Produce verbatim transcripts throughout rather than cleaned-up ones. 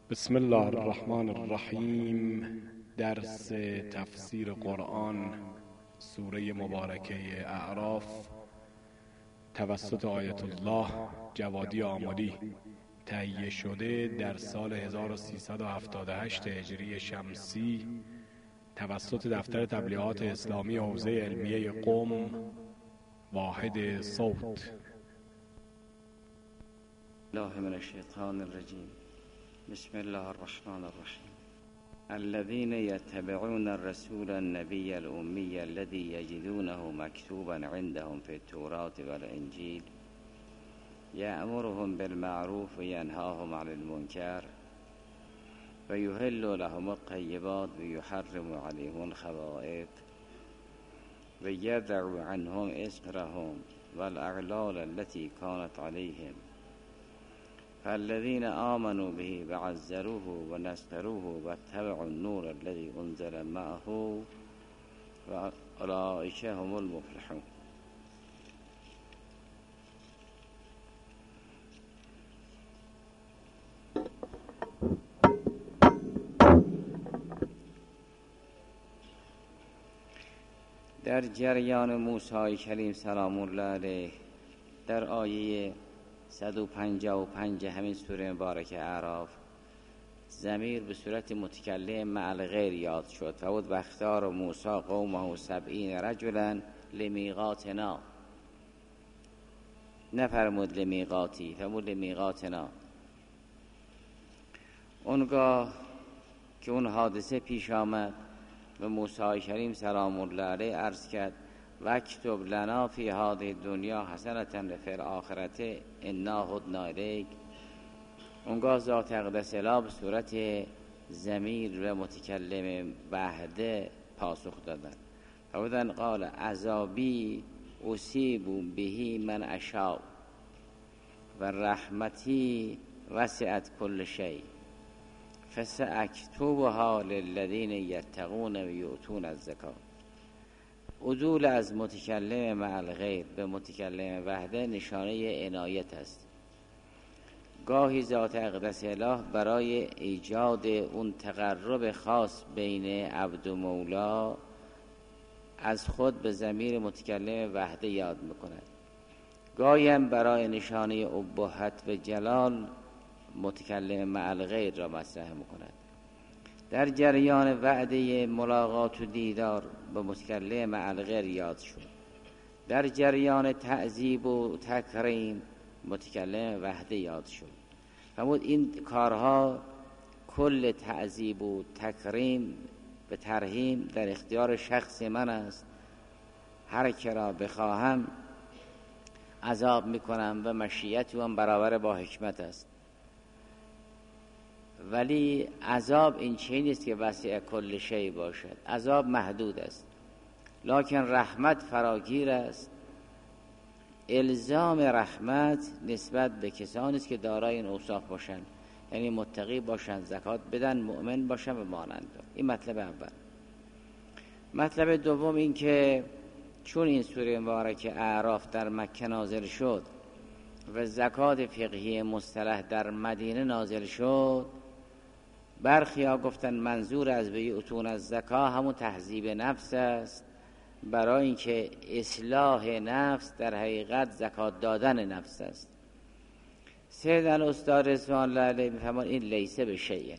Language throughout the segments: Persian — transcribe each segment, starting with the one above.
بسم الله الرحمن الرحیم. درس تفسیر قرآن، سوره مبارکه اعراف، توسط آیت الله جوادی آملی، تهیه شده در سال هزار و سیصد و هفتاد و هشت هجری شمسی توسط دفتر تبلیغات اسلامی حوزه علمیه قم، واحد صوت. الله من الشیطان الرجیم. بسم الله الرحمن الرحیم. الذين يتبعون الرسول النبي الأمي الذي يجدونه مكتوبا عندهم في التوراة والإنجيل يأمرهم بالمعروف وينهاهم عن المنكر ويحل لهم الطيبات ويحرم عليهم الخبائث ويدع عنهم إصرهم والأغلال التي كانت عليهم فالذين آمنوا به وعزروه ونصروه واتبعوا النور الذي أنزل معه وأولئك هم المفلحون. در جریان موسی کلیم سلام الله علیه در آیه صد و پنجاه و پنج همین سوره مبارکه اعراف ضمیر به صورت متکلم مع الغیر یاد شد. فود واختار موسی قومه سبعین رجلا لمیقاتنا، نفرمود لمیقاتی، فرمود لمیقاتنا. اونگاه که اون حادثه پیش آمد و موسی کریم سلام الله علیه عرض کرد وکتب لنا فی هذه الدنیا حسنة وفی الآخرة انا هدنا الیک. اونگاه ذات اقدس اله به صورت ضمیر و متکلم وحده پاسخ دادن. فرمودن قال عذابی اصیب به من اشاء و رحمتی وسعت کل شیء فساکتبها للذین یتقون و یؤتون الزکاة. عدول از متکلم مع الغیر به متکلم وحده نشانه عنایت است. گاهی ذات اقدس اله برای ایجاد اون تقرب خاص بین عبد و مولا از خود به ضمیر متکلم وحده یاد میکند. گاهی هم برای نشانه ابهت و جلال متکلم مع الغیر را مطرح میکند. در جریان وعده ملاقات و دیدار به متکلم مع الغیر یاد شد. در جریان تعذیب و تکریم متکلم وحده یاد شد. فرمود این کارها کل تعذیب و تکریم به ترحیم در اختیار شخص من است. هر که را بخواهم عذاب میکنم و مشیت او برابر با حکمت است. ولی عذاب این چیزی نیست که وسع کل شی باشد. عذاب محدود است، لکن رحمت فراگیر است. الزام رحمت نسبت به کسانی است که دارای این اوصاف باشند، یعنی متقی باشند، زکات بدن، مؤمن باشند و مانند. این مطلب اول. مطلب دوم این که چون این سوره مبارکه اعراف در مکه نازل شد و زکات فقهی مصطلح در مدینه نازل شد، برخی ها گفتن منظور از بیعتون از زکا همون تهذیب نفس است، برای اینکه اصلاح نفس در حقیقت زکات دادن نفس است. سید الاستاد رضوان الله علیه میفرماد این لیسه به شیء.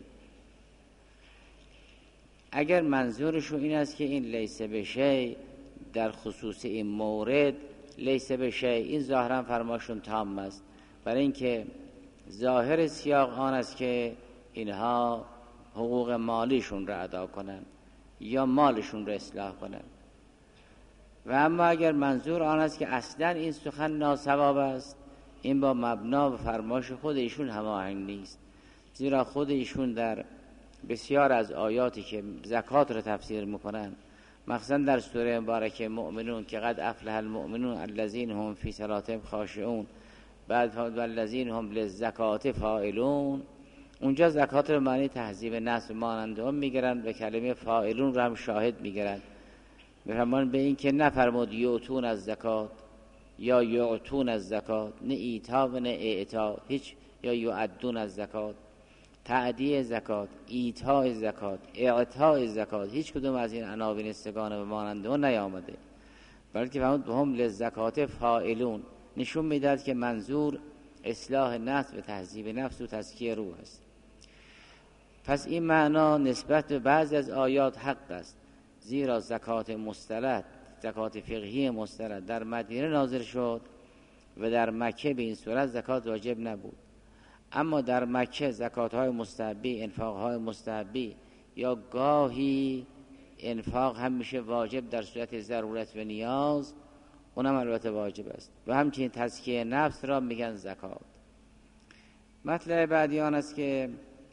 اگر منظورشون این است که این لیسه به شیء در خصوص این مورد لیسه به شیء، این ظاهرا فرماشون تام است، برای اینکه ظاهر سیاق آن است که اینها حقوق مالیشون را ادا کنن یا مالشون را اصلاح کنن. و اما اگر منظور آن است که اصلا این سخن ناصواب است، این با مبنا و فرمایش خود ایشون هماهنگ نیست. زیرا خود ایشون در بسیار از آیاتی که زکات را تفسیر میکنن، مخصوصا در سوره مبارکه مؤمنون که قد افلح المؤمنون الذین هم فی صلاتهم خاشعون، بعد والذین هم للزکات فاعلون، اونجا زکات رو معنی تهذیب نفس مانند هم میگیرن و کلمه فاعلون رو هم شاهد میگیرن. میفرمان به این که نفرمود یعطون از زکات یا یعطون از زکات، نه ایتا و نه اعطا، هیچ، یا یعدون از زکات. تأدیه زکات، ایتاء زکات، اعطاء زکات، هیچ کدوم از این عناوین سگانه و مانند اون نیامده، بلکه فرمود هم للزکات فاعلون، نشون میداد که منظور اصلاح نفس و تهذیب نفس و تزکیه روح است. پس این معنا نسبت به بعضی از آیات حق است، زیرا زکات مسترد، زکات فقهی مسترد در مدینه نازل شد و در مکه به این صورت زکات واجب نبود. اما در مکه زکات های مستحبی، انفاق های مستحبی یا گاهی انفاق هم میشه واجب در صورت ضرورت و نیاز، اونم البته واجب است. و همچنین تزکیه نفس را میگن زکات. مطلب بعدی آن است که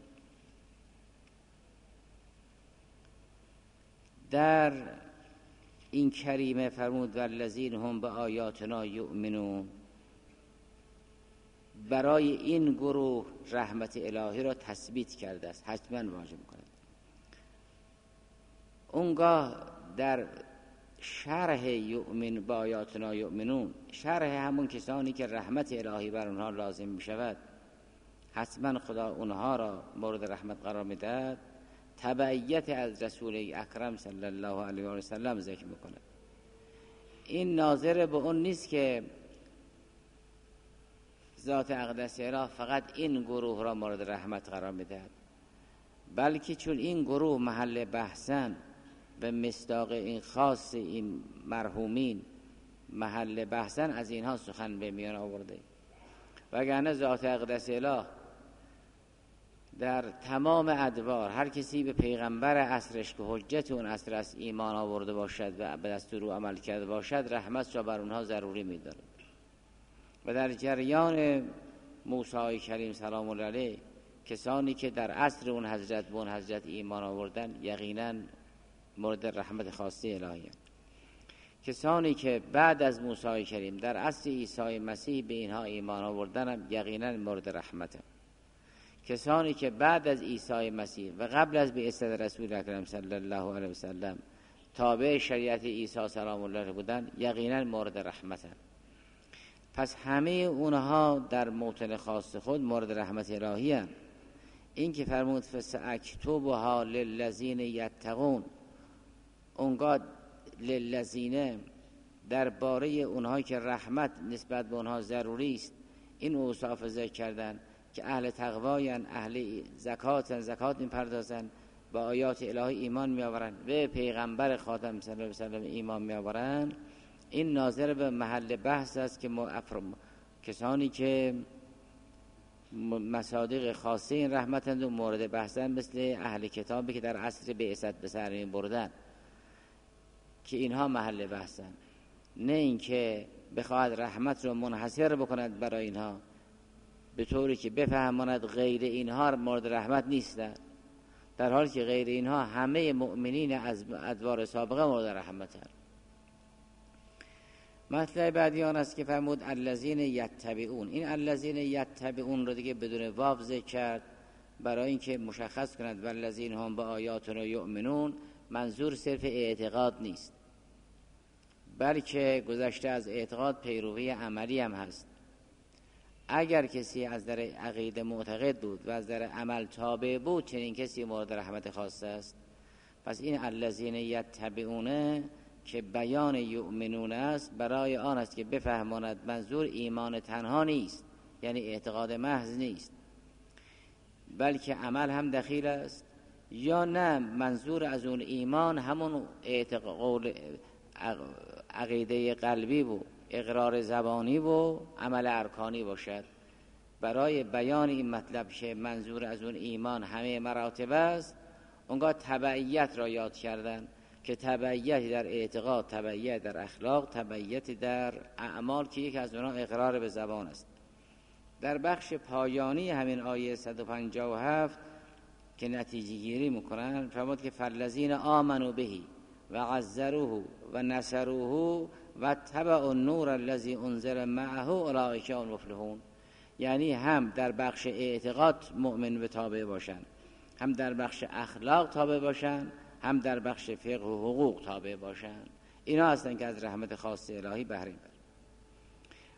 در این کریمه فرمود والذین هم به آیاتنا یؤمنون، برای این گروه رحمت الهی را تثبیت کرده است، حتما واجب کند. اونگاه در شرح یؤمن با آیاتنا یؤمنون، شرح همون کسانی که رحمت الهی بر اونها لازم می شود، حتما خدا اونها را مورد رحمت قرار می دهد. تبعیت از رسول اکرم صلی الله علیه و سلم ذکر میکنه. این ناظر به اون نیست که ذات اقدس اله فقط این گروه را مورد رحمت قرار میدهد، بلکه چون این گروه محل بحثن، به مصداق این خاص این مرحومین محل بحثن، از اینها سخن به میان آورده. وگرنه ذات اقدس اله در تمام ادوار هر کسی به پیغمبر عصرش که حجت اون عصر است ایمان آورده باشد و به دستور او عمل کرده باشد، رحمت را بر اونها ضروری می‌دارد. و در جریان موسی کریم سلام الله علیه، کسانی که در عصر اون حضرت به اون حضرت ایمان آوردن یقینا مورد رحمت خاصه الهی هستند. کسانی که بعد از موسی کریم در عصر عیسی مسیح به اینها ایمان آوردن هم یقینا مورد رحمت هستند. کسانی که بعد از عیسی مسیح و قبل از بعثت رسول اکرم صلی الله علیه و سلم تابع شریعت عیسی سلام الله علیه بودن یقینا مورد رحمت هستند. پس همه اونها در موطن خاص خود مورد رحمت الهی هستند. این که فرمود فساکتبها للذین یتقون، اونگاه للذین درباره اونهایی که رحمت نسبت به اونها ضروری است، این اوصاف ذکر کردن که اهل تقوایان، اهل زکاتن، زکات میپردازن، با آیات الهی ایمان میآورن و پیغمبر خاتم صلی الله علیه و سلم ایمان میآورن. این ناظر به محل بحث است که کسانی که مصادیق خاصه این رحمتند و مورد بحثن، مثل اهل کتابی که در عصر بعثت به سر می بردن، که اینها محل بحثن، نه اینکه بخواهد رحمت رو منحصر بکند برای اینها به طوری که بفهماند غیر اینها مورد رحمت نیستند، در حالی که غیر اینها همه مؤمنین از ادوار سابقه مورد رحمت هستند. مطلب بعدی آن است که فرمود الذین یتبعون. این الذین یتبعون رو دیگه بدون واو ذکر کرد برای اینکه مشخص کند والذین هم به آیاتنا یؤمنون منظور صرف اعتقاد نیست، بلکه گذشته از اعتقاد پیروی عملی هم هست. اگر کسی از در عقیده معتقد بود و از در عمل تابع بود، چنین کسی مورد رحمت خاصه است. پس این الذین یتبعون که بیان یؤمنون است، برای آن است که بفهماند منظور ایمان تنها نیست، یعنی اعتقاد محض نیست، بلکه عمل هم دخیل است، یا نه منظور از اون ایمان همون اعتقاد عقیده قلبی و اقرار زبانی و عمل ارکانی باشد. برای بیان این مطلب که منظور از اون ایمان همه مراتب است، اونگاه تبعیت را یاد کردن که تبعیت در اعتقاد، تبعیت در اخلاق، تبعیت در اعمال که یک از اونها اقرار به زبان است. در بخش پایانی همین آیه صد و پنجاه و هفت که نتیجه گیری میکنن فرمود که فالذین آمنوا بهی و عزروه و نصروه و تبعوا النور الذی انزل معه اولئک هم المفلحون. یعنی هم در بخش اعتقاد مؤمن و تابع باشن، هم در بخش اخلاق تابع باشن، هم در بخش فقه و حقوق تابع باشن. اینا هستن که از رحمت خاص الهی بهره میبرن.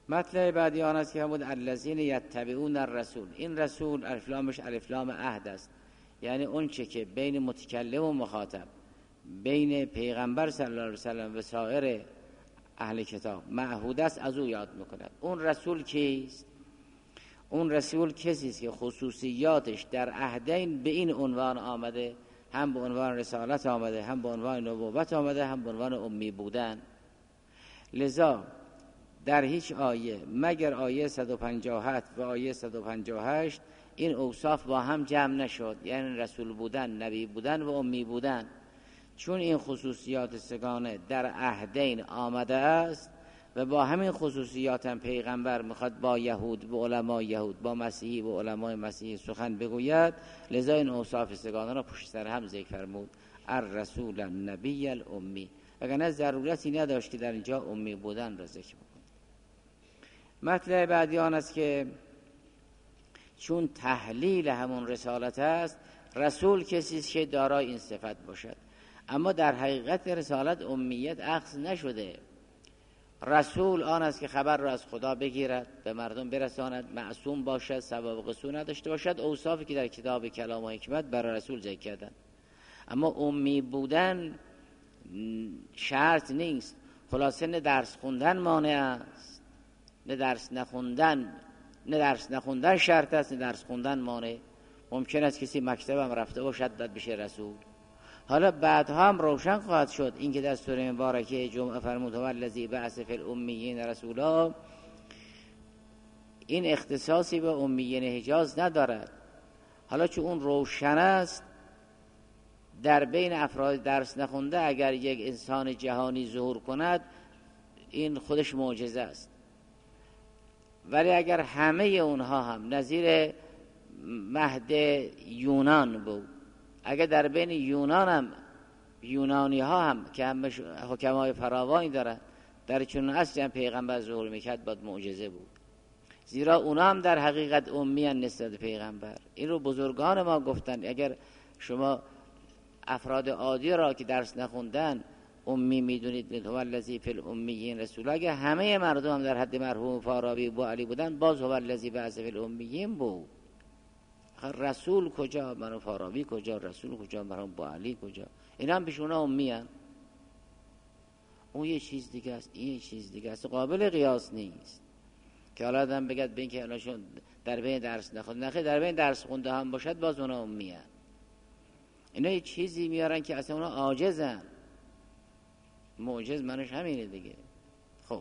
مطلب بعدی آن است که همون الذین یتبعون الرسول، این رسول الف لامش الف لام عهد است، یعنی اون چه که بین متکلم و مخاطب، بین پیغمبر صلی الله علیه و سلم و سایر اهل کتاب معهود است، از او یاد میکند. اون رسول کیست؟ اون رسول کسی است که خصوصیاتش در عهدین به این عنوان آمده، هم به عنوان رسالت آمده، هم به عنوان نبوت آمده، هم به عنوان امی بودن. لذا در هیچ آیه مگر آیه صد و پنجاه و هفت و آیه صد و پنجاه و هشت این اوصاف با هم جمع نشد، یعنی رسول بودن، نبی بودن و امی بودن. چون این خصوصیات سگانه در عهدین آمده است و با همین خصوصیات هم پیغمبر میخواد با یهود به علمای یهود، با مسیحی به علمای مسیحی سخن بگوید، لذا این اوصاف سگانه را پشت سر هم ذکر فرمود. الرسول النبی الامی، وگرنه ضرورتی نداشت که در اینجا امی بودن را ذکر بکنه. مطلب بعدی آن است که چون تحلیل همون رسالت است، رسول کسی است که دارای این صفت باشد، اما در حقیقت رسالت امیت اخذ نشده. رسول آن است که خبر را از خدا بگیرد، به مردم برساند، معصوم باشد، سوابق سو نداشته باشد، اوصافی که در کتاب کلام و حکمت برای رسول ذکر کردن. اما امی بودن شرط نیست. خلاصه نه درس خوندن مانع است، نه درس نخوندن نه درس نخوندن شرط است، نه درس خوندن مانع. ممکن است کسی مکتب هم رفته باشد داد بشه رسول. حالا بعدها هم روشن خواهد شد این که در سوره مبارکه جمعه فرمود هو الذی بعث فی الامیین رسولا، این اختصاصی به امیین حجاز ندارد. حالا چون اون روشن است، در بین افراد درس نخونده اگر یک انسان جهانی ظهور کند این خودش معجزه است، ولی اگر همه اونها هم نظیر مهد یونان بود، اگر در بین یونان هم یونانی ها هم که هم حکمای فراوانی دارن در چون اصلی هم پیغمبر ظهور میکرد باید معجزه بود، زیرا اونا هم در حقیقت امی ان نسبت پیغمبر. این رو بزرگان ما گفتن. اگر شما افراد عادی را که درس نخوندن امی میدونید، هو الذی فی الامیین رسول، اگر همه مردم هم در حد مرحوم فارابی و علی بودن باز هو الذی بعث فی الامیین بود. رسول کجا، مرحوم فارابی کجا، رسول کجا، مرحوم با علی کجا؟ اینا هم پیشونا امی هن. اون یه چیز دیگه است، این یه چیز دیگه است، قابل قیاس نیست که حالا آدم بگد به این که الانشون در بین درس نخوند، نخیر در بین درس خونده هم باشد باز اونا امی هن. اینا یه چیزی میارن که اصلا اونا عاجزن. معجز منش همینه دیگه. خب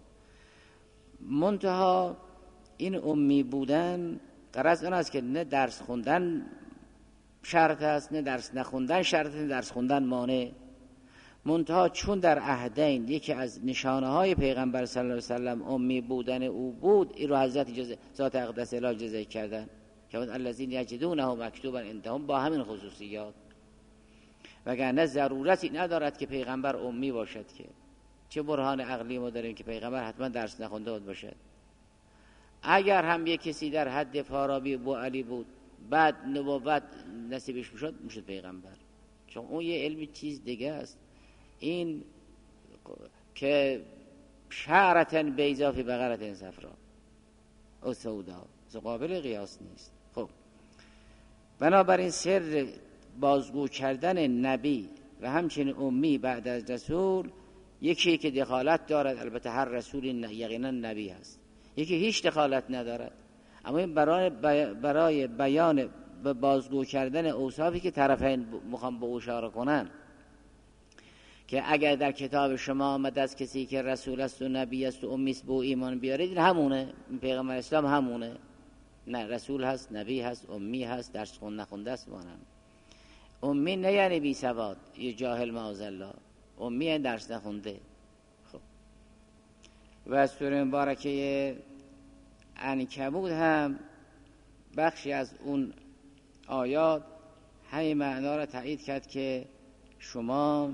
منتها این امی بودن غرض اون است که نه درس خوندن شرط است، نه درس نخوندن شرط است، نه درس خوندن مانع. منتها چون در عهدین یکی از نشانه های پیغمبر صلی الله علیه و سلم امی بودن او بود، این رو حضرت جز... ذات اقدس الهی جزا کردن که الذین یجدونه مکتوبا عندهم، با همین خصوصیات. وگرنه ضرورتی ندارد که پیغمبر امی باشد. که چه برهان عقلی ما داریم که پیغمبر حتما درس نخونده بود باشد؟ اگر هم یک کسی در حد فارابی و علی بود بعد نبوت نصیبش میشد میشد پیغمبر، چون اون یه علمی چیز دیگه است. این که شعرتن بیضا فی بقرتن صفرا او سودا قابل قیاس نیست. خب بنابراین سر بازگو کردن نبی و همچنین امی بعد از رسول، یکی که دخالت دارد، البته هر رسول یقینا نبی هست، یکی هیچ دخالت ندارد، اما این برای برای بیان و بازگو کردن اوصافی که طرفین میخوام به اشاره کنن، که اگر در کتاب شما آمده از کسی که رسول است و نبی است و امی است به ایمان بیارید، این همونه، این پیغمبر اسلام همونه. نه رسول هست، نبی هست، امی هست، درس خون نخونده است. وانم امی نه یعنی بی سواد یا جاهل معاذالله، امی یعنی درس نخونده. خب و سوره مبارکه عنکبوت هم بخشی از اون آیات همین معنا را تایید کرد که شما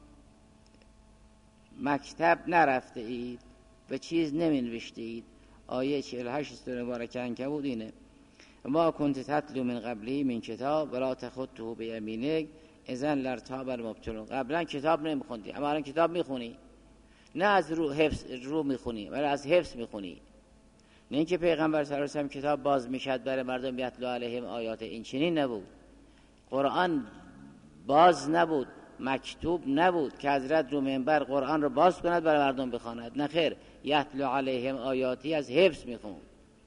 مکتب نرفته اید و چیز نمی نوشته اید. آیه چهل و هشت سوره مبارکه عنکبوت اینه: ما کنت تتلو من قبلی من کتاب ولا تخطه بیمینک اذن لارتاب المبطلون. قبلا کتاب نمیخوندی اما الان کتاب میخونی، نه از رو حفظ رو میخونی ولی از حفظ میخونی. نه اینکه پیغمبر صلی الله علیه و کتاب باز میکرد برای مردم یتلو علیهم آیات، این چنین نبود. قرآن باز نبود، مکتوب نبود که حضرت رو منبر قرآن رو باز کند برای مردم بخواند، نه خیر، یتلو علیهم آیاتی از حفظ میخوند.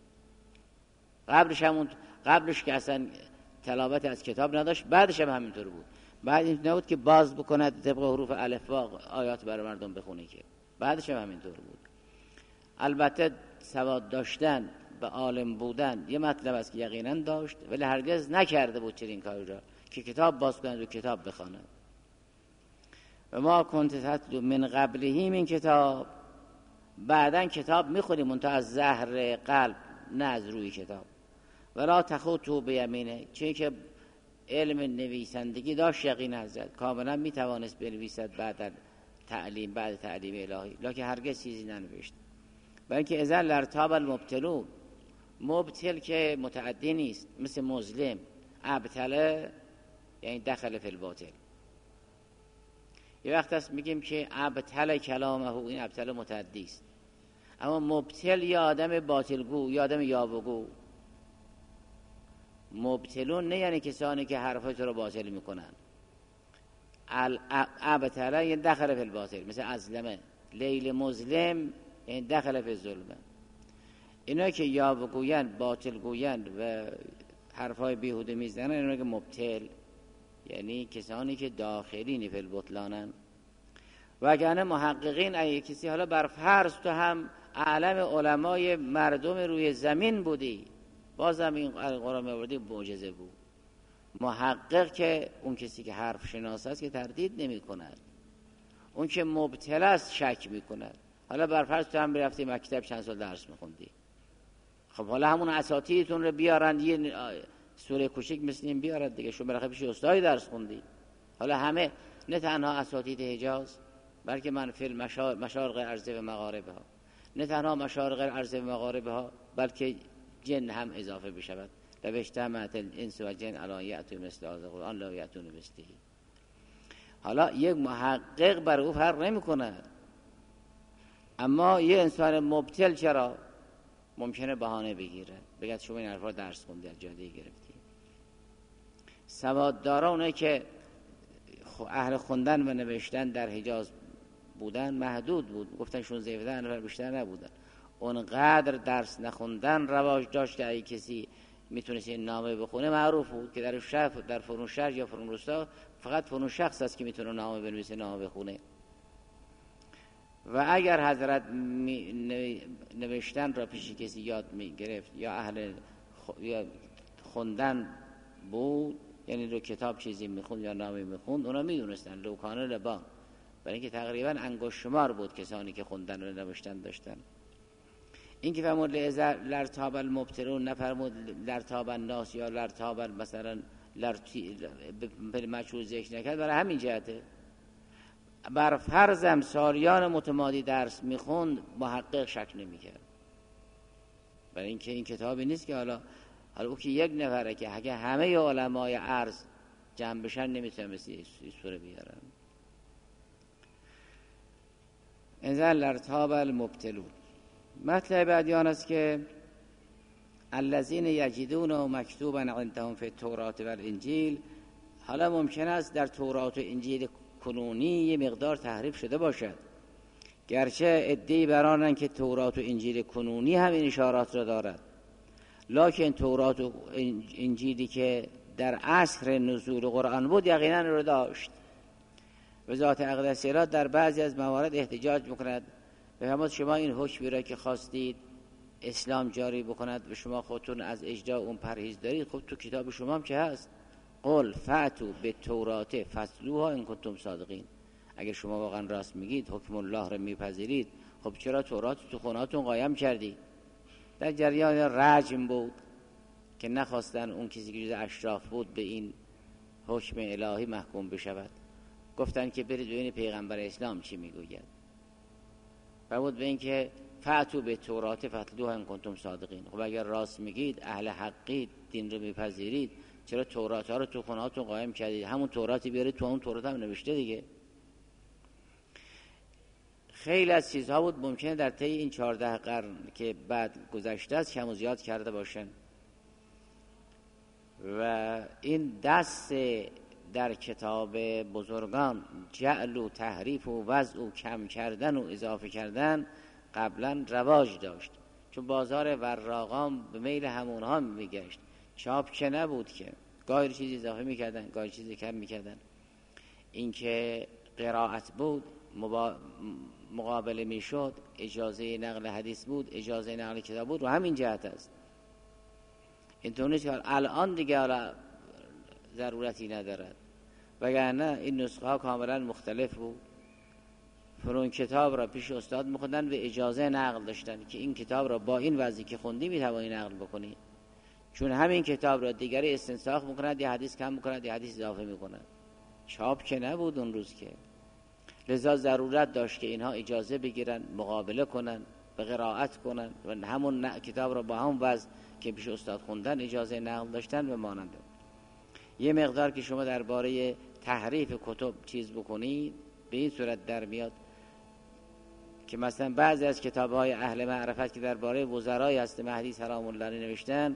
قبلش همون قبلش که اصلا تلاوت از کتاب نداشت، بعدش هم همینطور بود. بعد این نبود که باز بکند طبق حروف الفبا آیات برای مردم بخونه، که بعدش هم همینطور بود. البته سواد داشتن و عالم بودن یه مطلب است که یقینا داشت، ولی هرگز نکرده بود چنین کاری را که کتاب باز کند و کتاب بخواند. و ما کنت تتلو من قبلهی من کتاب، بعدن کتاب میخونیم منتها از زهر قلب، نه از روی کتاب. ولا تخطو بیمینه، چون که علم نویسندگی داشت یقین حضرت، کاملا میتوانست بنویسد بعد تعلیم بعد تعلیم الهی، لکن هرگز چیزی ننوشت. بلکه اذا لرتاب المبتلون، مبتل که متعدی نیست، مثل مظلم. ابتله یعنی دخل فی الباطل. یه وقت است میگیم که ابتل کلامه، این ابتل متعدی است. اما مبتل یا آدم باطلگو یا آدم یاوه‌گو. مبتلون نه یعنی کسانی که حرفای تو رو باطل میکنن. ابتله یعنی دخل فی الباطل، مثل ازلمه. لیل مظلم یعنی دخل فی الظلمه. اینا که یاوه‌گوین، باطلگوین و حرفای بیهوده میزنن، اینا که مبتل یعنی کسانی که داخلین فی البطلانن. وگرنه محققین اگه کسی حالا بر فرض تو هم اعلم علمای مردم روی زمین بودی، بازم این قرآن می‌آوردی معجزه بود. محقق که اون کسی که حرف شناس است که تردید نمی کند، اون که مبتلا است شک می کند. حالا بر فرض تو هم برفتی مکتب چند سال درس می‌خوندی، خب حالا همون اساتیدتون رو بیارن یه سوره کوچیک مثل این بیارد دیگه، شما برای پیش استادی درس خوندی. حالا همه نه تنها اساتید حجاز، بلکه من فی مشارق ارض و مغاربها، نه تنها مشارق ارض و مغاربها بلکه جن هم اضافه بشود. لوجتمعت الانس و جن علی یأتوا مثل هذا القرآن لا یأتون مثله. حالا یک محقق بر او فرق نمی‌کنه، اما یه انسان مبتل چرا ممکنه بهانه بگیره، بگه شما این حرفا درس خوندی از جاده گرفتی. سواددارانه که اهل خوندن و نوشتن در حجاز بودن محدود بود، گفتن شانزده نفر بیشتر نبودن. اونقدر درس نخوندن رواج داشت که اگه کسی میتونست این نامه بخونه معروف بود که در شهر، در فرون شهر یا فرون روستا فقط فرون شخص است که میتونه نامه بنویسه، نامه بخونه. و اگر حضرت نوشتن را پیش کسی یاد میگرفت یا اهل یا خوندن بود، یعنی رو کتاب چیزی میخوند یا نامه میخوند، اونا میدونستن لوکانه لبا، برای اینکه تقریبا انگشت شمار بود کسانی که خوندن و نوشتن داشتن. این که فرمود لرتاب المبتلون، نفرمود لرتاب الناس یا لرتاب مثلا به مجهول ذکر نکرد، برای همین جهته. بر فرضم سالیان متمادی درس میخوند، محقق شک نمیکرد، برای اینکه این کتابی نیست که حالا حالا او که یک نفره که اگه همه علمای عرض جمع بشن نمیتونه مثل این سوره بیارن. انزل لرتاب المبتلون. مطلب بعدی آن است که الذین یجدون مکتوبا عندهم فی التوراة و الانجیل. حالا ممکن است در تورات و انجیل کنونی یه مقدار تحریف شده باشد، گرچه عده‌ای برانند که تورات و انجیل کنونی همین اشارات را دارد، لکن تورات و انجیلی که در عصر نزول قرآن بود یقینا رو داشت. و ذات اقدس را در بعضی از موارد احتجاج میکند، بفرمود شما این حکمی را که خواستید اسلام جاری بکند و شما خودتون از اجرا اون پرهیز دارید، خب تو کتاب شما هم چه هست؟ قل فأتوا بالتوراة فاتلوها ان کنتم صادقین. اگر شما واقعا راست میگید، حکم الله را میپذیرید، خب چرا تورات تو خونهاتون قایم کردی؟ در جریان رجم بود که نخواستن اون کسی که جز اشراف بود به این حکم الهی محکوم بشود، گفتن که برید ببینید پیغمبر اسلام چی میگوید. فرمود به این که فأتوا بالتوراة فاتلوها ان کنتم صادقین. خب اگر راست میگید، اهل حقید، دین رو میپذیرید، چرا تورات ها رو تو خونهاتون قایم کردید؟ همون توراتی بیارید، تو اون تورات هم نوشته دیگه. خیلی از چیزها بود ممکنه در طی این چهارده قرن که بعد گذشته است کم و زیاد کرده باشن و این دست در کتاب بزرگان جعل و تحریف و وضع و کم کردن و اضافه کردن قبلا رواج داشت، چون بازار وراقان به میل همونها میگشت. چاپ که نبود که گاهی چیزی اضافه میکردن گاهی چیزی کم میکردن. این که قرائت بود مبا... مقابله میشد، اجازه نقل حدیث بود، اجازه نقل کتاب بود، و همین جهت است. اینطور نیست که الان دیگه حالا ضرورتی ندارد، وگرنه این نسخه ها کاملا مختلف بود. فرون کتاب را پیش استاد میخوندن و اجازه نقل داشتن که این کتاب را با این وضعی که خوندی میتوانی نقل بکنی، چون همین کتاب را دیگری استنساخ میکنند، یا حدیث کم میکنند یا حدیث اضافه میکنند. چاپ که نبود اون روز که، لذا ضرورت داشت که اینها اجازه بگیرن، مقابله کنن، به قرائت کنن و همون کتاب را با همون وضع که پیش استاد خوندن اجازه نقل داشتن و ماننده. یه مقدار که شما درباره تحریف کتب چیز بکنید به این صورت در میاد که مثلا بعضی از کتاب‌های اهل معرفت که درباره وزرای هست مهدی سلام الله علیه نوشتن،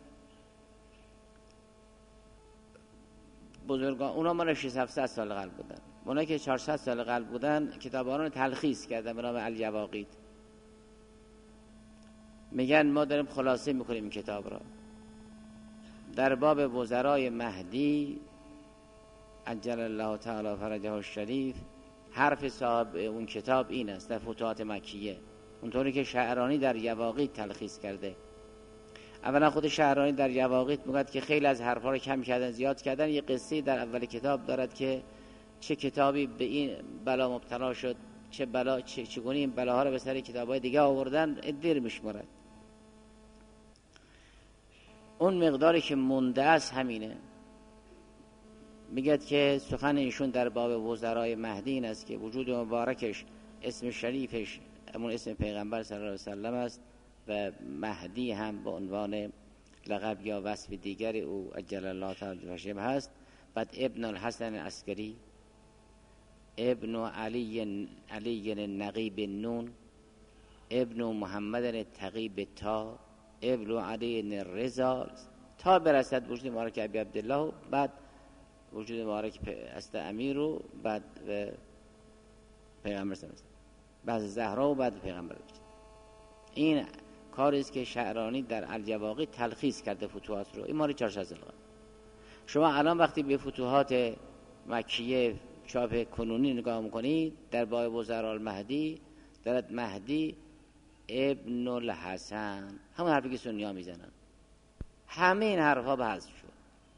بزرگان اونا مال ششصد هفتصد سال قبل بودن، اونا که چهارصد سال قبل بودن کتاب‌ها رو تلخیص کردن به نام الیواقیت. میگن ما داریم خلاصه میکنیم این کتاب را. در باب وزرای مهدی عجل الله تعالی فرجه الشریف، حرف صاحب اون کتاب این است در فتوحات مکیه، اونطوری که شعرانی در یواقیت تلخیص کرده. اولا خود شعرانی در یواقیت میگه که خیلی از حرفا رو کم کردن زیاد کردن. یه قصه در اول کتاب دارد که چه کتابی به این بلا مبتلا شد، چه بلا چه چگونه این بلاها رو به سر کتابای دیگه آوردن، دیر میشمرد. اون مقداری که مونده است همینه. میگه که سخن ایشون در باب وزرای مهدی این است که وجود مبارکش، اسم شریفش همون اسم پیغمبر صلی الله علیه وسلم است و مهدی هم به عنوان لقب یا وصف دیگر او عجل الله تعالی فرجه هست. بعد ابن الحسن عسکری، ابن علی علی النقیب نون، ابن محمد التقی تا، ابن علی الرضا تا برسد وجود مبارک ابی عبدالله، بعد وجود مبارک است امیر و بعد پیغمبر صلی الله علیه و بعد زهرا و بعد پیغمبر. این کاری است که شعرانی در الجواقی تلخیص کرده فتوحات رو. این مال چهارصد سال قبل. شما الان وقتی به فتوحات مکیه چاپ کنونی نگاه میکنید در باب وزرای المهدی دارد مهدی ابن الحسن، همون حرفی که سنی‌ها میزنن، همه این حرفا به حذف شد.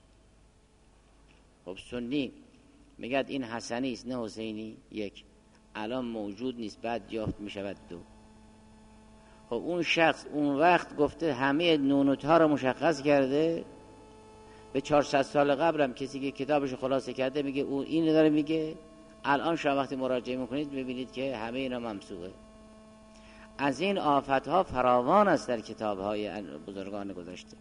خب سنی میگه این حسنی است نه حسینی، یک الان موجود نیست، بعد یافت میشود دو. خب اون شخص اون وقت گفته همه نونوت‌ها رو مشخص کرده، به چهارصد سال قبل هم کسی که کتابش خلاصه کرده میگه اون این داره میگه. الان شما وقتی مراجعه میکنید ببینید که همه اینا ممسوحه. از این آفت‌ها فراوان است در کتاب‌های بزرگان گذشته.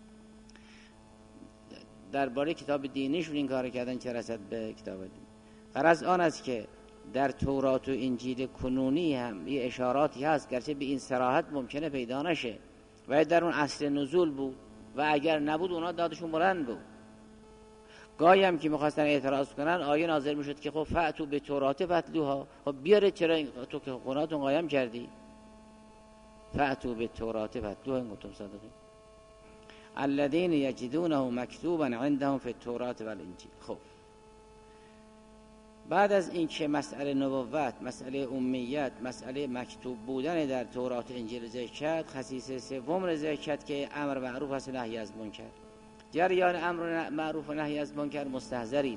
درباره کتاب دینیشون این کار کردن چه رسد به کتاب دین. غرض آن است که در تورات و انجیل کنونی هم یه اشاراتی هست، گرچه به این صراحت ممکنه پیدا نشه، و در اون اصل نزول بود و اگر نبود اونا دادشون بلند بود. گاهی هم که می‌خواستن اعتراض کنن آیه نازل میشد که خب فأتوا به تورات فاتلوها، خب بیاره چرا این تو که قرآنتون قایم کردی؟ فأتوا به تورات فاتلوها ان کنتم صادقین الذين یجدونه مکتوبا عندهم فی التوراة والانجیل. خب بعد از این که مسئله نبوت، مسئله امیت، مسئله مکتوب بودن در تورات و انجیل ذکر کرد، خصیصه سوم را ذکر کرد که امر معروف است و نهی از منکر. جریان امر معروف و نهی از منکر مستحضرید.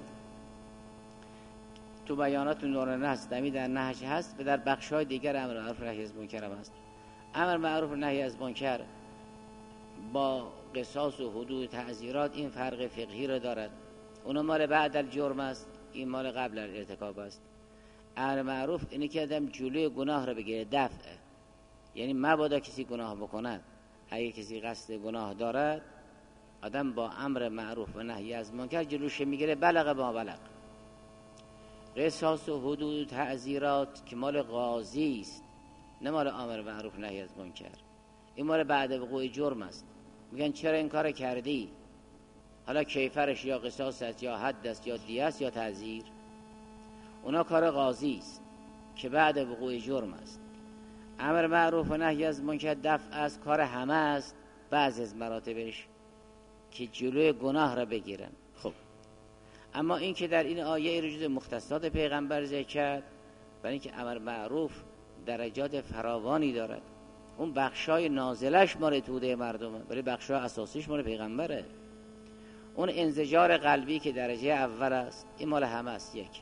تو بیانات نور نهست دمی در نهج هست و در بخش‌های دیگر امر معروف و نهی از منکر هم هست. امر معروف و نهی از منکر با قصاص و حدود تعزیرات این فرق فقهی را دارد. اونا مال بعد الجرم است، این مال قبل الارتکاب است. امر معروف اینه که آدم جلوی گناه را بگیره، دفع، یعنی مبادا کسی گناه بکند. اگه کسی قصد گناه دارد آدم با امر معروف و نهی از منکر جلوش میگیره، بلغ با بلغ. قصاص و حدود و تعزیرات که مال قاضی است، نه مال امر معروف نهی از منکر. این مال بعد وقوع جرم است. میگن چرا این کار کردی؟ حالا کیفرش یا قصاص است یا حد است یا دیه است یا تعزیر. اونا کار قاضی است که بعد وقوع جرم است. امر معروف و نهی از منکر دفع از کار همه است، بعضی از مراتبش که جلوی گناه را بگیرن. خب اما این که در این آیه رجوع مختصات پیغمبر ذکر کرد، برای اینکه امر معروف درجات فراوانی دارد. اون بخشای نازلش مال توده مردمه، ولی بخشای اساسیش مال پیغمبره. اون انزجار قلبی که درجه اول است، این مال همه است. یک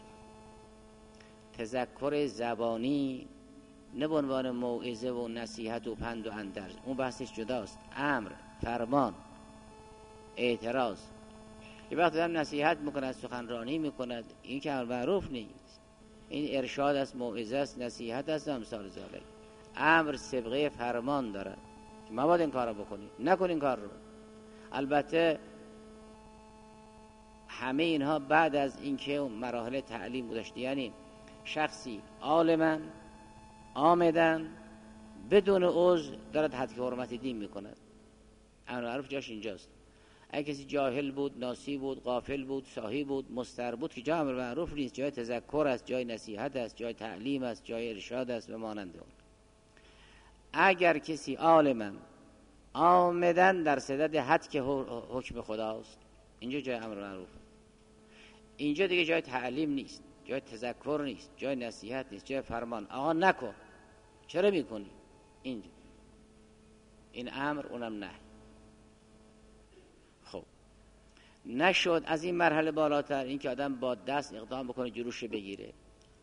تذکر زبانی نه به عنوان موعظه و نصیحت و پند و اندرز، اون بحثش جداست. امر، فرمان، اعتراض. یه وقت هم نصیحت میکند، سخنرانی میکند، این که امر معروف نیست، این ارشاد است، موعظه است، نصیحت است، امثال ذالک. امر سابقه فرمان دارد که مبادا این کار رو بکنی، نکن این کار رو. البته همه اینها بعد از اینکه مراحل تعلیم گذشته، یعنی شخصی عالما آمدن بدون عذر دارد حد حرمت دین میکند. امر معروف جاش اینجاست. اگه کسی جاهل بود، ناسی بود، غافل بود، ساهی بود، مستر بود، که جای امر معروف نیست، جای تذکر است، جای نصیحت است، جای تعلیم است، جای ارشاد است و مانند اون. اگر کسی عالما آمدن در صدد حد که حکم خداست، اینجا جای امر معروف. اینجا دیگه جای تعلیم نیست، جای تذکر نیست، جای نصیحت نیست، جای فرمان. آقا نکن، چرا میکنی؟ اینجا این امر، اونم نه. خب نشد از این مرحله بالاتر این که آدم با دست اقدام بکنه جلوش بگیره،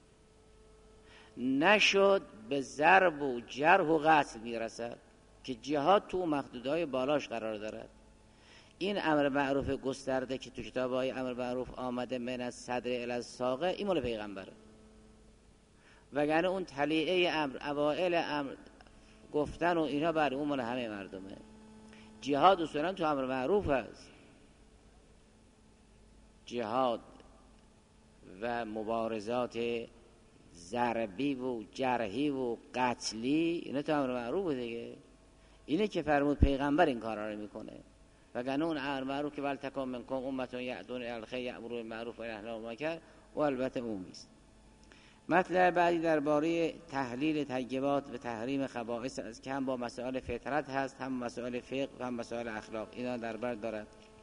نشد به ضرب و جرح و قتل میرسد که جهاد تو محدودهای بالاش قرار دارد. این امر معروف گسترده که تو کتاب‌های امر معروف آمده، من از صدر الی الساقه، این مال پیغمبره. وگرنه اون تلیعه امر، اوائل امر گفتن و اینا برای اون مال همه مردمه. جهاد اصولا تو امر معروف هست. جهاد و مبارزات ضربی و جرحی و قتلی اینا تو امر معروف دیگه. اینه که فرمود پیغمبر این کارا رو میکنه. وگرنه اون امر معروف که ولتکن منکم امة یأتون الی الخیر یأمرون بالمعروف و ینهون عن المنکر، و البته عمومی است. مطلب بعدی درباره تحلیل طیبات و تحریم خبائث است که هم با مسائل فطرت هست، هم مسائل فقه و هم مسائل اخلاق. اینا در بر دارد.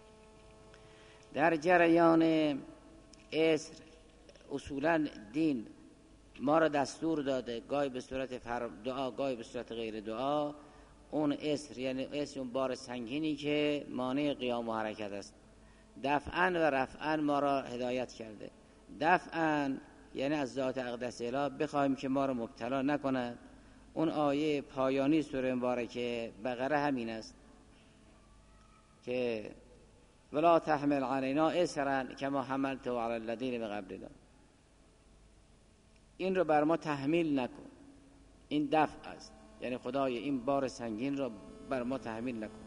در جریان اسر اصولا دین ما را دستور داده، گاهی به صورت دعا، گاهی به صورت غیر دعا. اون اسر یعنی اسر اون بار سنگینی که مانع قیام و حرکت است. دفعاً و رفعاً ما را هدایت کرده. دفعاً یعنی از ذات اقدس اله بخوایم که ما را مبتلا نکند. اون آیه پایانی سوره مبارکه بقره همین است که ولا تحمل علینا اسرا کما حملته علی الذین من قبلنا. این رو بر ما تحمیل نکن. این دفع است، یعنی خدای این بار سنگین رو بر ما تحمیل نکن.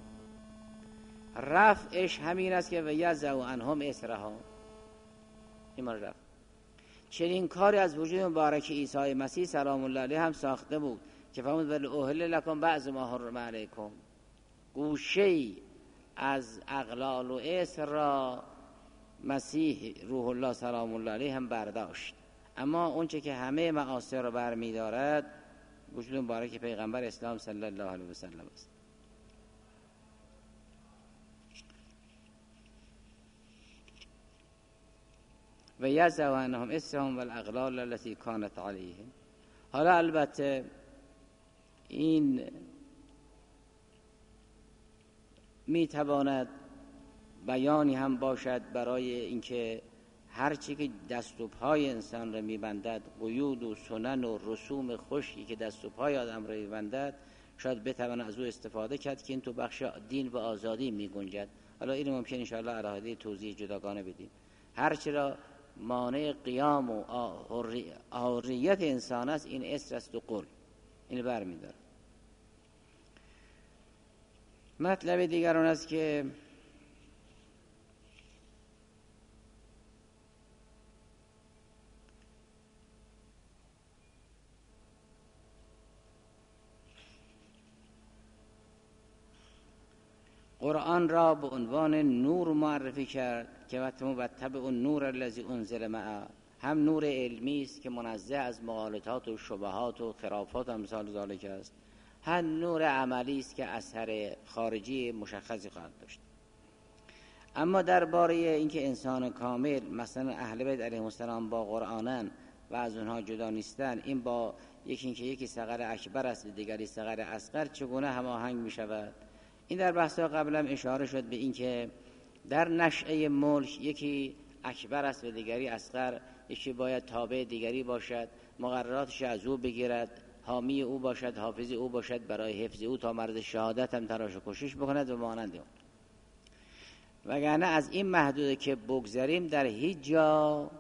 رفعش همین است که و یضع عنهم اسرهم، این ما رفع. چنین کاری از وجود مبارک عیسی مسیح سلام الله علیه هم ساخته بود که فرمود ول اوهل لکم بعض ما حرم علیکم. گوشه‌ای از اغلال و اسر را مسیح روح الله سلام الله علیه هم برداشت. اما اونچه که همه معاصی را برمی دارد وجود مبارک پیغمبر اسلام صلی الله علیه و سلم است. و یضع عنهم اسرهم والاغلال التي كانت علیهم. حالا البته این می تواند بیانی هم باشد برای اینکه هر چی که دست و پای انسان را میبندد، قیود و سنن و رسوم خشکی که دست و پای آدم را میبندد، شاید بتواند از او استفاده کرد که این تو بخش دین و آزادی میگنجد. حالا این ممکن ان شاء الله علاوه توضیح جداگانه بدیم. هر چی را مانع قیام و حریت انسان است، این اسر است و قل، این برمی‌داره. مطلب دیگر آن است که قرآن را به عنوان نور معرفی کرد که متبع اون نور الذی انزل معه، هم نور علمی است که منزه از مغالطات و شبهات و خرافات امثال ذالک است، هم نور عملی است که اثر خارجی مشخصی خواهد داشت. اما درباره اینکه انسان کامل مثلا اهل بیت علیهم السلام با قرآنن و از اونها جدا نیستن، این با یکی اینکه یکی صغر اکبر است دیگری صغر اصغر چگونه هماهنگ می شود؟ این در بحث قبلا اشاره شد به اینکه در نشأه ملک یکی اکبر است و دیگری اصغر، یکی باید تابع دیگری باشد، مقرراتش از او بگیرد، حامی او باشد، حافظ او باشد برای حفظ او تا مرز شهادت هم تلاش و کوشش بکند و مانند اون. وگرنه از این محدوده که بگذاریم در هیچ جا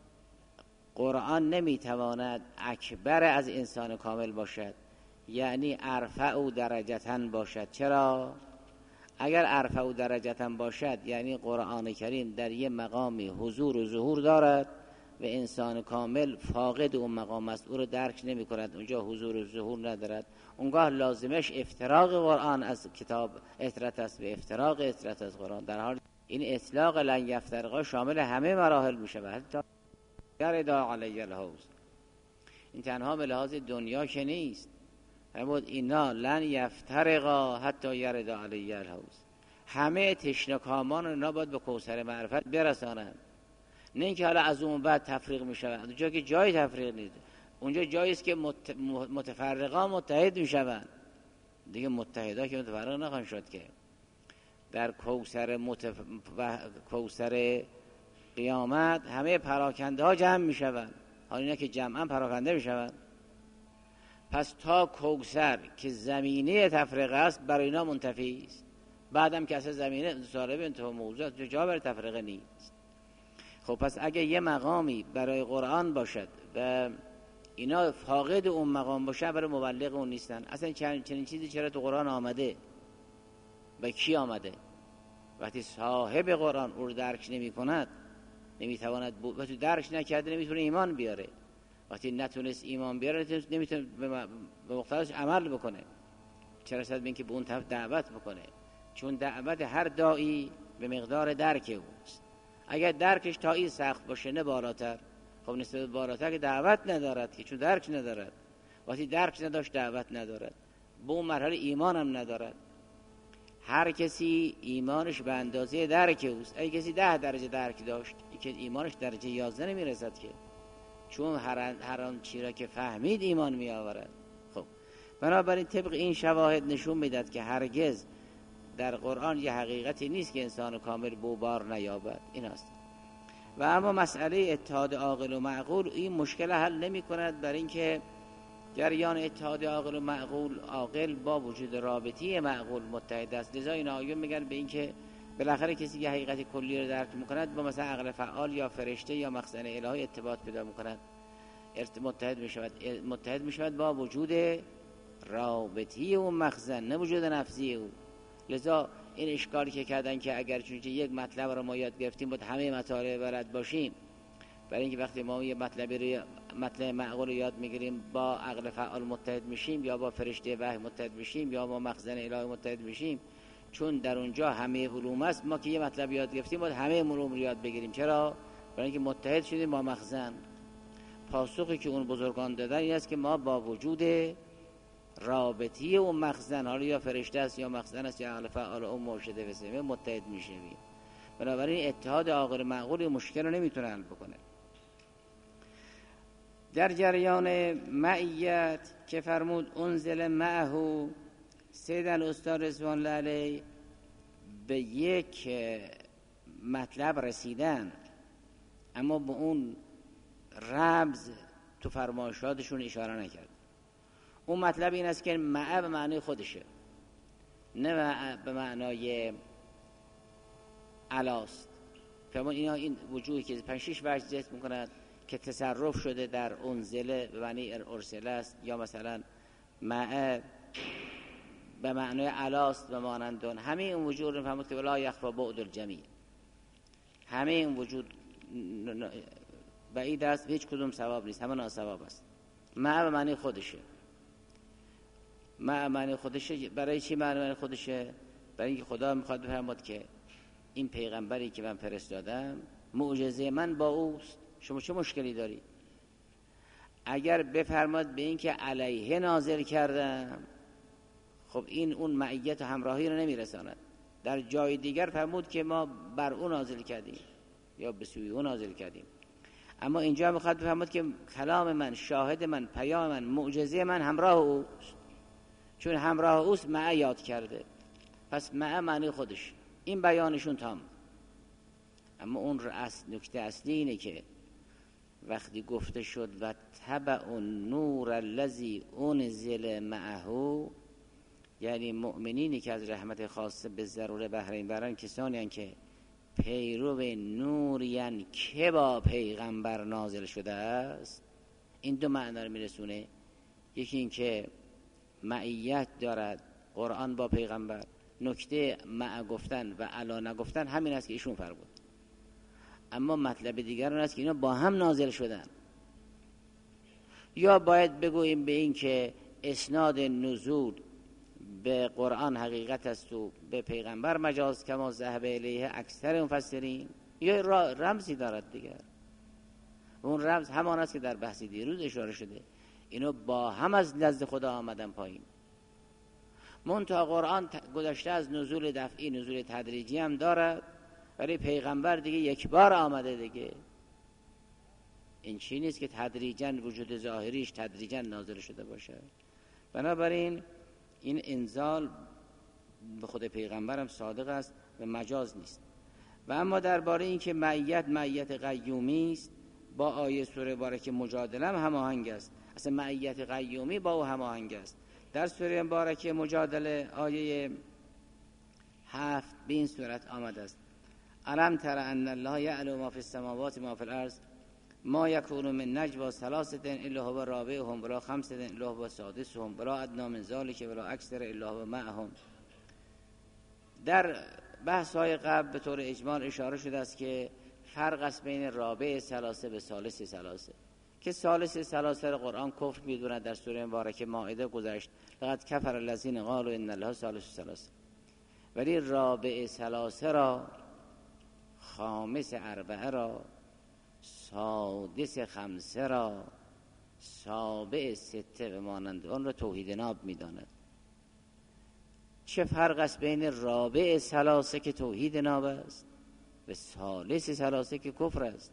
قرآن نمیتواند اکبر از انسان کامل باشد، یعنی ارفع درجتن باشد. چرا؟ اگر ارفع درجتن باشد یعنی قرآن کریم در یه مقامی حضور و ظهور دارد و انسان کامل فاقد اون مقام است، او رو درک نمی کند، اونجا حضور و ظهور ندارد، اونگاه لازمش افتراق قرآن از کتاب اطرت است و افتراق اطرت از قرآن، در حال این اطلاق لن یفترقا شامل همه مراحل می شود، حتی یردا علی الحوض. این تنها به لحاظ دنیا که نیست، فرمود اینا لن یفترقا حتی یردا علی الحوض، همه تشنه‌کامان اینا باید به کوثر معرفت برسانند، نه اینکه حالا از اون بعد تفریق می شود، اونجا که جای تفریق نیست، اونجا جایی است که متفرقا متحد می شوند دیگه، متحدا که متفرق نخواهند شد که در کوثر متف... کوثر قیامت همه پراکنده ها جمع می شوند، حالا اینا که جمعا پراکنده می شوند. پس تا کوثر که زمینه تفریقه است برای اینا منتفی است، بعدم که اصلا زمینه صاحب انتها موضوع جا برای تفریقه نیست. خب پس اگه یه مقامی برای قرآن باشد و اینا فاقد اون مقام باشه، برای مبلغ اون نیستن. اصلا چنین چیزی چرا تو قرآن آمده؟ با کی آمده؟ وقتی صاحب قرآن او رو درک نمی کند، نمی تواند ب... وقتی درک نکرده نمیتونه ایمان بیاره، وقتی نتونست ایمان بیاره نمیتونه به مقتضاش عمل بکنه، چرا رسد به اینکه به اون طرف دعوت بکنه، چون دعوت هر داعی به مقدار درک اوست. اگر درکش تا این سخت باشه نه بالاتر، خب نسبت بالاتر که دعوت ندارد که، چون درک ندارد، وقتی درک نداشت دعوت ندارد، به اون مرحله ایمان هم ندارد. هر کسی ایمانش به اندازه درک اوست. اگه کسی ده درجه درک داشت که ایمانش درجه یازده نمیرسد که، چون هر هر آن چیزی را که فهمید ایمان می آورد. خب بنابراین طبق این شواهد نشون میداد که هرگز در قرآن یه حقیقتی نیست که انسان کامل بوبار نیابد، این است. و اما مسئله اتحاد عاقل و معقول این مشکل حل نمی کند، برای اینکه جریان اتحاد عاقل و معقول، عاقل با وجود رابطی معقول متحد است. لذا این آیون میگن به اینکه بالاخره کسی که حقیقت کلی رو درک میکند با مثلا عقل فعال یا فرشته یا مخزن الهی ارتباط پیدا میکند، متحد میشود متحد میشود با وجود رابطی اون مخزن، نه وجود نفسی او. لذا این اشکالی که کردن که اگر چونچه یک مطلب رو ما یاد گرفتیم باید همه مطالب بلد باشیم، برای اینکه وقتی ما یه مطلبی رو مطلب معقول رو یاد میگیریم با عقل فعال متحد میشیم، یا با فرشته وحی متحد میشیم، یا با مخزن الهی متحد میشیم، چون در اونجا همه علوم است. ما که یه مطلب یاد گرفتیم باید همه علوم رو یاد بگیریم. چرا؟ برای اینکه متحد شدیم با مخزن. پاسخی که اون بزرگان دادن این است که ما با وجود رابطی اون مخزن، حالا یا فرشته است یا مخزن است یا عقل فعال اون مرشد وسیله، متحد میشیم. بنابراین اتحاد عاقل معقول مشکل رو نمیتونه حل بکنه. در جریان معیت که فرمود انزل معه، سید الاستاد رضوان الله علیه به یک مطلب رسیدن، اما به اون رمز تو فرمایشاتشون اشاره نکرد. اون مطلب این است که معه به معنی خودشه، نه به معنای علاست. فرمود اینا این وجوهی که پنج شش وجه ذکر می‌کند که تصرف شده در انزله به معنی ارسله است، یا مثلا معه به معنای علاست و مانندون. همه این وجود رو فهمید که ولا یخفی بعد الجمیع، همه این وجود بعید است، هیچ کدوم ثواب نیست، همه ناثواب است. معه به معنی خودشه. معه معنی خودشه برای چی؟ معنی خودشه برای اینکه خدا میخواد بفرماد که این پیغمبری که من فرستادم معجزه من با اوست، شما چه مشکلی داری؟ اگر بفرماد به این که علیه نازل کردم، خب این اون معیت و همراهی رو نمیرساند. در جای دیگر فرمود که ما بر اون نازل کردیم یا به سوی اون نازل کردیم، اما اینجا میخواد بفرماد که کلام من، شاهد من، پیام من، معجزه من همراه اوست. چون همراه اوست معه یاد کرده، پس معه معنی خودش. این بیانشون تام. اما اون نکته اصلی اینه که وقتی گفته شد و تبع النور الذی انزل معه، یعنی مؤمنینی که از رحمت خاصه به ضرور بهرین برن کسانی هستند که پیرو نورین که با پیغمبر نازل شده است. این دو معنی رو میرسونه. یکی این که معیت دارد قرآن با پیغمبر، نکته مع گفتن و علا نگفتن همین است که ایشون فرمود. اما مطلب دیگر اون است که اینا با هم نازل شدن. یا باید بگوییم به این که اسناد نزول به قرآن حقیقت است و به پیغمبر مجاز کما ذهب الیه اکثر مفسرین، یا رمزی دارد دیگر. اون رمز همان است که در بحث دیروز اشاره شده، اینو با هم از نزد خدا آمدن پایین. منتها قرآن گذشته از نزول دفعی، نزول تدریجی هم دارد، ولی پیغمبر دیگه یک بار آمده دیگه. این چی نیست که تدریجاً وجود ظاهریش تدریجاً نازل شده باشه. بنابراین این انزال به خود پیغمبر هم صادق است و مجاز نیست. و اما درباره این که معیت معیت قیومی است، با آیه سوره مبارکه مجادله هم هماهنگ است. اصلا معیت قیومی با او هماهنگ است. در سوره مبارکه مجادله آیه هفت به این صورت آمده است: الم تر ان الله یعلم ما فی السماوات ما فی الارض ما یکون من نجوا ثلاثه الا هو رابعهم ولا خمسه الا هو سادسهم ولا ادنی من ذلک ولا اکثر الا هو معهم. در بحث های قبل به طور اجمال اشاره شده است که فرق است بین رابع ثلاثه و ثالث ثلاثه، که ثالث ثلاثه را قرآن کفر می‌داند. در سوره مبارکه مائده گذشت لقد کفر الذین قالوا ان الله ثالث ثلاثه. ولی رابع ثلاثه را، خامس اربعه را، سادس خمسه را، سابع سته و مانند آن را توحید ناب می‌داند. چه فرق است بین رابع ثلاثه که توحید ناب است و ثالث ثلاثه که کفر است؟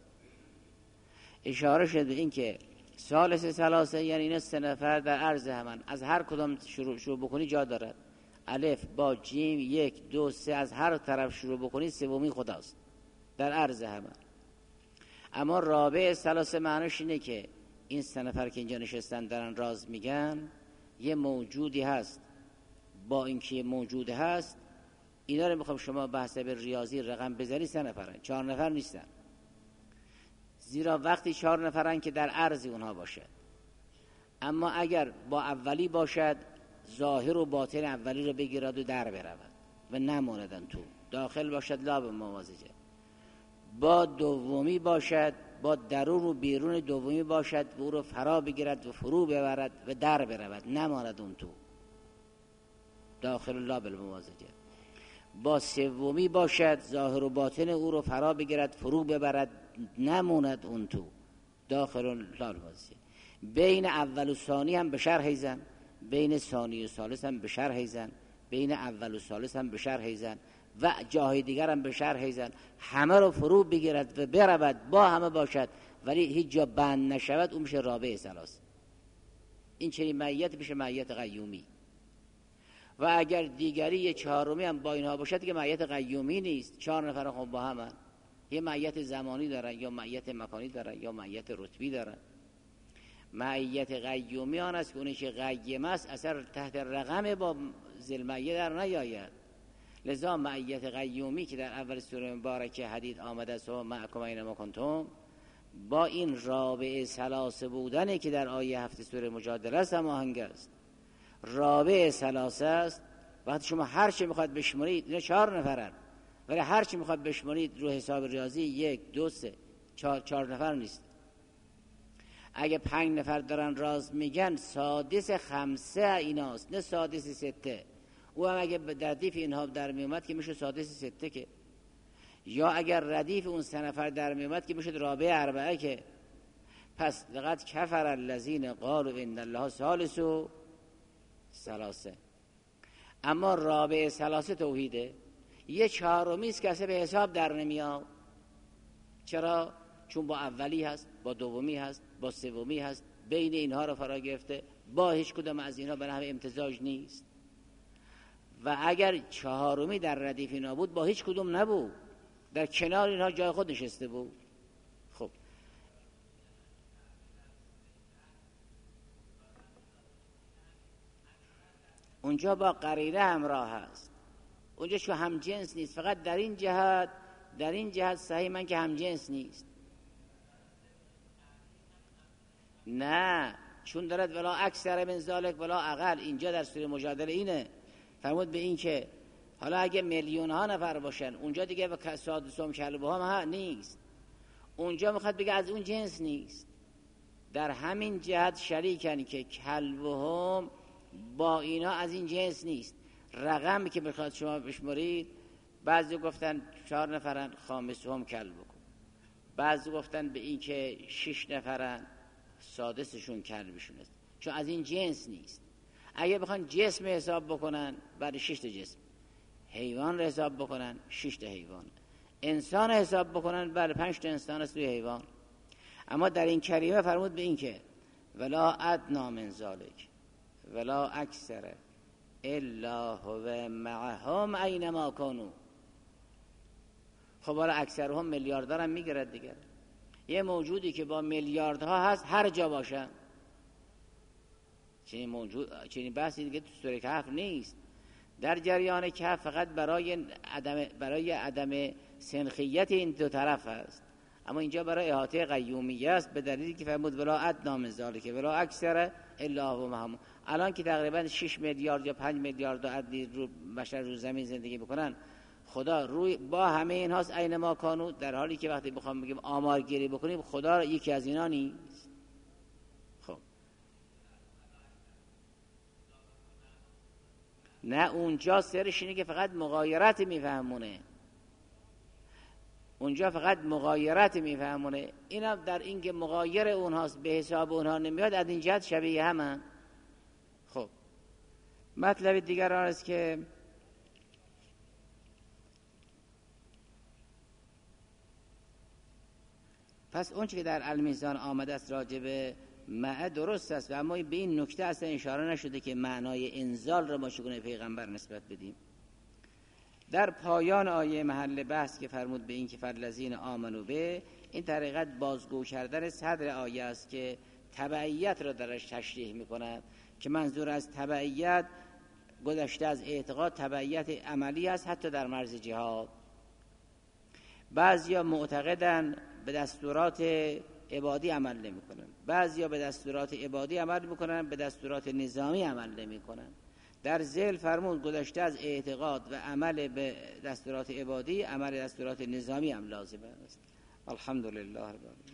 اشاره شده به این که ثالث ثلاثه یعنی اینا سه نفر در عرض همان، از هر کدام شروع, شروع بکنی جا دارد. الف با جیم یک دو سه، از هر طرف شروع بکنی سومی خداست در عرض همان. اما رابع ثلاثه معنیش اینه که این سه نفر که اینجا نشستن دارن راز میگن، یه موجودی هست. با اینکه موجود هست، اینا رو میخوام شما بحث به ریاضی رقم بزنی، سه نفرن، چهار نفر نیستن. زیرا وقتی چهار نفرن که در عرض اونها باشد. اما اگر با اولی باشد، ظاهر و باطن اولی رو بگیرد و در برود و نماندن تو داخل باشد لا به موازجه. با دومی باشد، با درون و بیرون دومی باشد و او رو فرا بگیرد و فرو ببرد و در برود، نماند اون تو داخل لا به موازجه. با سومی باشد، ظاهر و باطن او رو فرا بگیرد فرو ببرد، نموند اون تو داخل لا به موازجه. بین اول و ثانی هم به شرح زن، بین ثانی و ثالث هم به شرح زن، بین اول و ثالث هم به شرح زن و جاهای دیگر هم به شرح زن. همه رو فرو بگیرد و برود، با همه باشد ولی هیچ جا بند نشود، اون میشه رابع ثلاثه. این چنین معیت میشه معیت قیومی. و اگر دیگری یه چهارمی هم با اینها باشد که معیت قیومی نیست، چهار نفر هم با هم هست. یه معیت زمانی دارن یا معیت مکانی دارن یا معیت رتبی دارن. معیت قیومی آن است که اونی که قیم است اثر تحت رقم با ذلمعیه در نیاید. لذا معیت قیومی که در اول سوره مبارکه حدید آمده است و معکم اینما کنتم، با این رابع ثلاثه بودنی که در آیه هفت سوره مجادله است هماهنگ است. رابع ثلاثه است. وقتی شما هر چی میخواد بشمارید، اینا چهار نفرن، ولی هر چی میخواد بشمارید رو حساب ریاضی یک دو سه چهار, چهار نفر نیست. اگه پنج نفر دارن راز میگن، سادس خمسه ایناست، نه سادس سته. او هم اگه در ردیف اینها در میومد که میشه سادس سته که، یا اگر ردیف اون سه نفر در میومد که میشه رابع اربعه که. پس لقد کفر الذین قالوا ان الله ثالث ثلاثه. اما رابع ثلاثه توحیده، یه چهارمی است که اصلا به حساب در نمیاد. چرا؟ چون با اولی هست، با دومی هست، با سومی هست، بین اینها رو فرا گرفته، با هیچ کدام از اینها به نحو امتزاج نیست. و اگر چهارمی در ردیف اینا بود با هیچ کدوم نبود، در کنار اینها جای خود نشسته بود. خب اونجا با قرینه همراه هست، اونجا شو هم جنس نیست. فقط در این جهت در این جهت صحیح من که هم جنس نیست. نه، چون دارد ولا اکثر من ذالک ولا اقل. اینجا در سوره مجادله اینه فرمود به این که حالا اگه میلیون ها نفر باشن اونجا دیگه به سادسم کلبهم ها نیست. اونجا میخواد بگه از اون جنس نیست. در همین جهت شریکن که کلبهم با اینا از این جنس نیست. رقمی که میخواد شما بشمارید، بعضی گفتن چهار نفرن خامسهم کلب بکن، بعضی گفتن به این که شش نفرن سادسشون کلبشون است، چون از این جنس نیست. اگه بخوان جسم حساب بکنن برای شش تا جسم، حیوان رو حساب بکنن شش تا حیوان، انسان رو حساب بکنن برای پنج تا انسان است روی حیوان. اما در این کریمه فرمود به این که ولا ادنا من ذالک ولا اکثر الا هو معهم اینما کانوا. خب حالا اکثرهم میلیاردر هم میگرد دیگه. یه موجودی که با میلیاردها هست هر جا باشه، چنین موجود چنین بحثی دیگه تو سوره کهف نیست. در جریان کهف فقط برای عدم برای عدم سنخیت این دو طرف است، اما اینجا برای احاطه قیومیه است، به دلیلی که فرمود ولا ادنا من ذالک ولا اکثر الا هو معهم. الان که تقریبا شش میلیارد یا پنج میلیارد عددی رو بشر رو زمین زندگی بکنن، خدا روی با همه این هاست اینما کانوا، در حالی که وقتی بخوام بگیم آمارگیری بکنیم خدا یکی از اینا نیست. خب نه، اونجا سرش اینه که فقط مغایرت میفهمونه، اونجا فقط مغایرت میفهمونه. اینا در این که مغایر اونهاست به حساب اونها نمیاد، از این جهت شبیه همه. خب مطلب دیگر آن است که پس اون چی که در المیزان آمده است راجب معه درست است، و اما به این نکته اصلا اشاره نشده که معنای انزال را ما چگونه پیغمبر نسبت بدیم. در پایان آیه محل بحث که فرمود به این که فالذین آمنوا به، این طریقت بازگو کردن صدر آیه است که تبعیت را درش تشریح می‌کند، که منظور از تبعیت گذشته از اعتقاد تبعیت عملی است، حتی در مرز جهاد. بعضیا معتقدن به دستورات عبادی عمل نمی‌کنن، بعضیا به دستورات عبادی عمل می‌کنن، به دستورات نظامی عمل نمی‌کنن. در ذیل فرمود گذشته از اعتقاد و عمل به دستورات عبادی، عمل دستورات نظامی هم لازم است. الحمدلله رب العالمین.